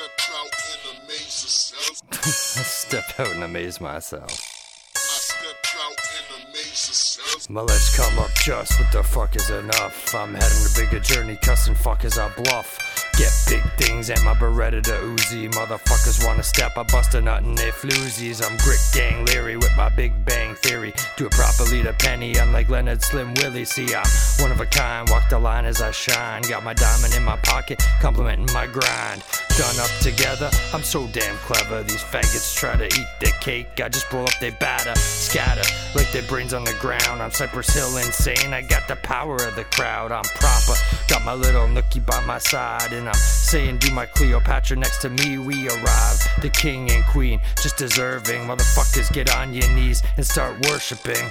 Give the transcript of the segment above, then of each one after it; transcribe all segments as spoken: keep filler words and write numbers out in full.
step out and amaze yourself. I step out and amaze myself. I step out and amaze yourself. My legs come up just, what the fuck is enough? I'm heading a bigger journey, cussing fuckers I bluff. Get big things and my Beretta to Uzi. Motherfuckers wanna step, I bust a nut and they floozies. I'm grit gang Leary with my big bang theory. Do it properly to penny, unlike Leonard Slim Willie. See, I'm one of a kind, walk the line as I shine. Got my diamond in my pocket, complimenting my grind. Done up together, I'm so damn clever. These faggots try to eat their cake, I just blow up their batter. Scatter, like their brains on the ground. I'm Cypress Hill insane, I got the power of the crowd. I'm proper, got my little nookie by my side. And I'm saying, do my Cleopatra next to me, we arrive. The king and queen, just deserving. Motherfuckers, get on your knees and start worshiping.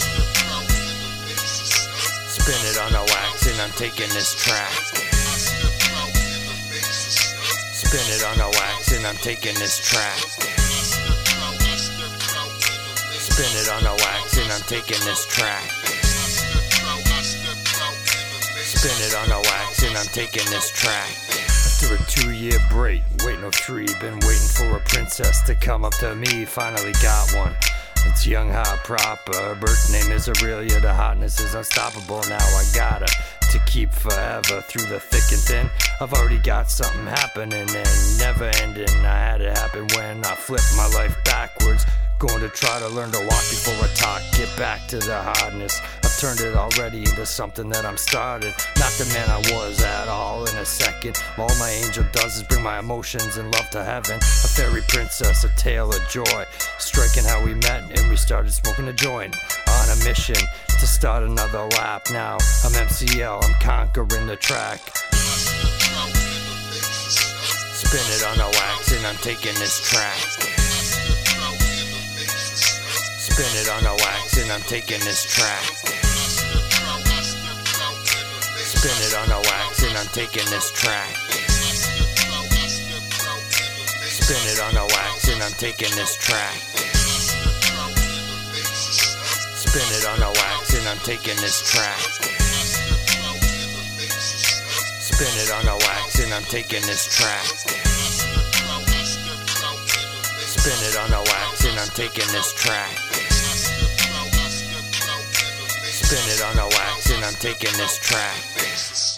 Spin it on the wax and I'm taking this track. Spin it on the wax and I'm taking this track. Spin it on the wax and I'm taking this track. Spin it on the wax and I'm taking this track. After a two-year break, wait no three, been waiting for a princess to come up to me. Finally got one. It's young, hot, proper. Her birth name is Aurelia. The hotness is unstoppable. Now I got her to keep forever through the thick and thin. I've already got something happening and never ending. I had it happen when I flipped my life backwards. Going to try to learn to walk before I talk. Get back to the hardness. I've turned it already into something that I'm started. Not the man I was at all in a second. All my angel does is bring my emotions and love to heaven. A fairy princess, a tale of joy. Striking how we met and we started smoking a joint. On a mission to start another lap. Now I'm M C L, I'm conquering the track. Spin it on the wax and I'm taking this track. Spin it on the wax and I'm taking this track. Spin it on the wax and I'm taking this track. Spin it on the wax and I'm taking this track. Spin it on the wax and I'm taking this track. Spin it on the wax and I'm taking this track. Spin it on the wax and I'm taking this track. Spin it on the wax and I'm taking this track.